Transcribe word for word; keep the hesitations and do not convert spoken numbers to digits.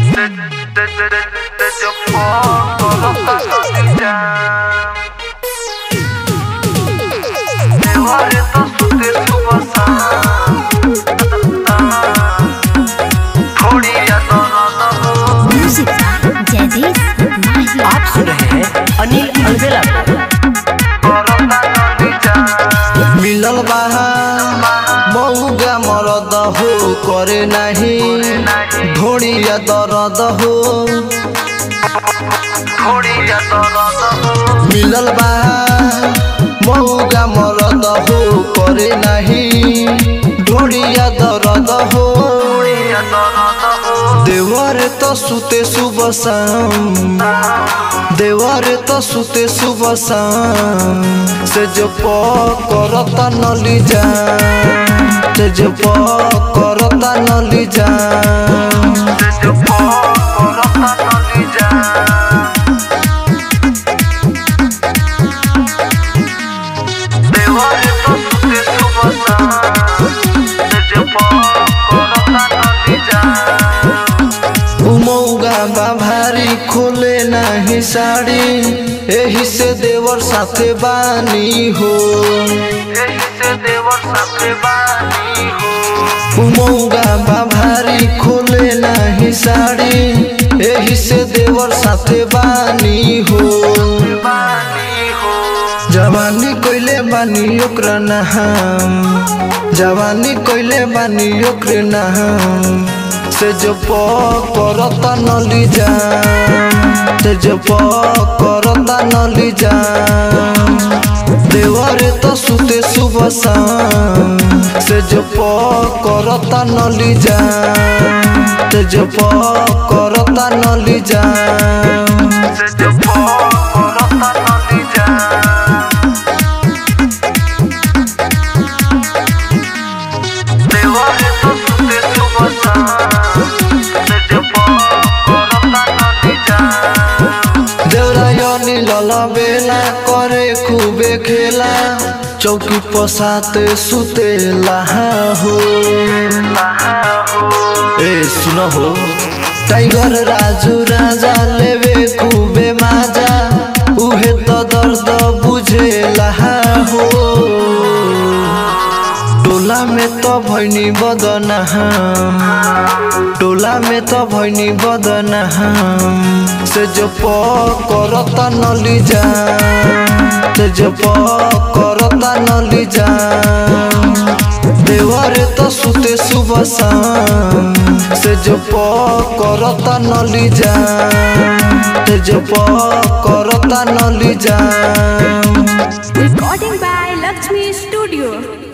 आप सुन रहे हैं अनिल अलवेला। मिलल बाहा मऊगा मरद हो करे नहीं ढोड़िया दर्द हो। मिलल बाहा मऊगा मरद हो करे नहीं ढोड़िया दर्द हो। देवर तो सुते सुबह शाम देवर तो सुते सुबह शाम से जो करता नली जा से जो करता नली जा भारी खोले नहीं साड़ी एही से देवर साथे बानी हो। मऊगा बा भारी खोले नहीं साड़ी एही से देवर साथे बानी हो। जवानी कोइले बानी ओकरा नहाम जवानी कोइले बानी ओकरे नहाम से जो करता नली जा से जो करता नली जा। देवर तो सुते सुबह शाम से जो करता नली जा से जो करता नली जा। बेला करे खूबे खेला चौकी पसाते सुतेला हो। ए सुनो हो टाइगर राजू राजा लेवे खूबे माजा उहे तो दर्द बुझेला हो। टोला में तो भैनी बदनाम टोला में तो भैनी बदनाम से जो करता नली जा से जो करता नली जा। देवर तो सुते सुबह शाम से जो करता नली जा से जो करता नली जा। Recording by Lakshmi Studio.